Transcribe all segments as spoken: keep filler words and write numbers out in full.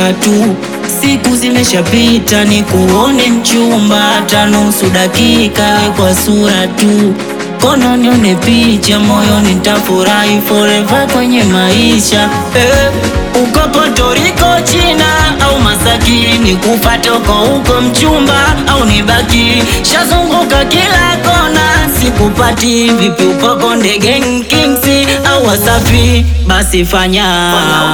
sura tu. Siku zimeshapita ni kuone mchumba, hata nusu dakika kwa sura tu. Kono nione picha, moyo nitafurahi forever kwenye maisha. eh, Uko Puerto Rico, China au Masaki, ni kufate uko huko mchumba au nibaki? Shazunguka kila kona sikupati, vipi uko Konde Gang, Kings au Wasafi? Basi fanya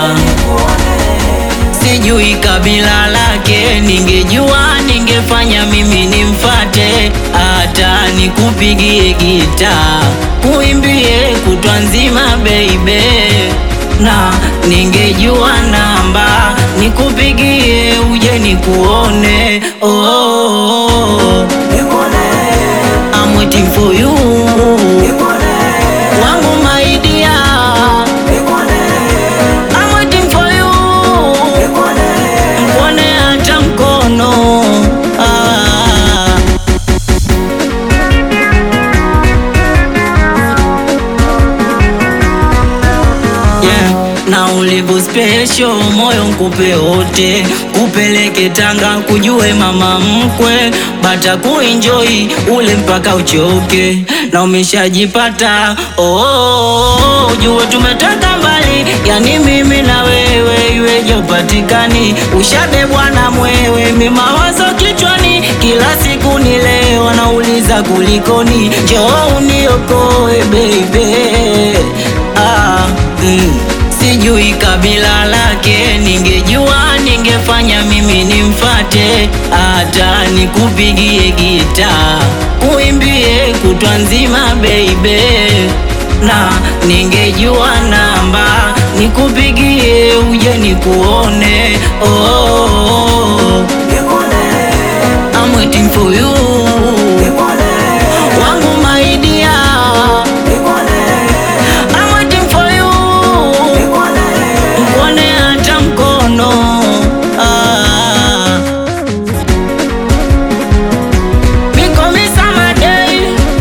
sijui kabila lake, ningejua ningefanya mimi nimfate, hata nikupigie gita uimbie kutwa nzima baby, na ningejua namba nikupigie uje nikuone. Oh, oh, oh. I'm waiting for you wangu my dear, I'm waiting for you mkone hata mkono. ah. Yeah. Na ulivu special moyo nkupe wote, kupeleke Tanga kujue mama mkwe, bata kuenjoy ule mpaka uchoke, na umeshajipata. oh, oh, oh, ujue tumetoka mbali, yani mimi na wewe iweje upatikani, ushadebwa na mwewe, mi mawazo kichwani kila siku ni leo, nauliza kulikoni, njoo uniokoe baby. ah, mm. Sijui kabila lake, ningejua ningefanya mimi nimfate, hata nikupigie gita uimbie kutwa nzima baby, na ningejua namba nikupigie uje nikuone. oh, oh, oh. I'm waiting for you wangu my dear, I'm waiting for you mkone hata mkono. ah. Miko misama day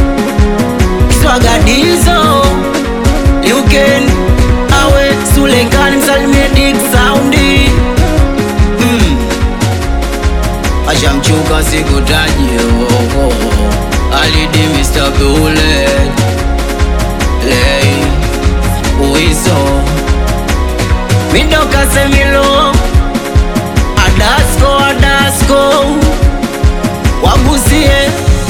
swagadizo you can awe Sulekani msalimie Dick Soundi. mm. Ashamchuka sikutaji, oh, oh, oh. Alidi Mister Bullet Lay Uiso Midoka Semilo Adasko Adasko wagusie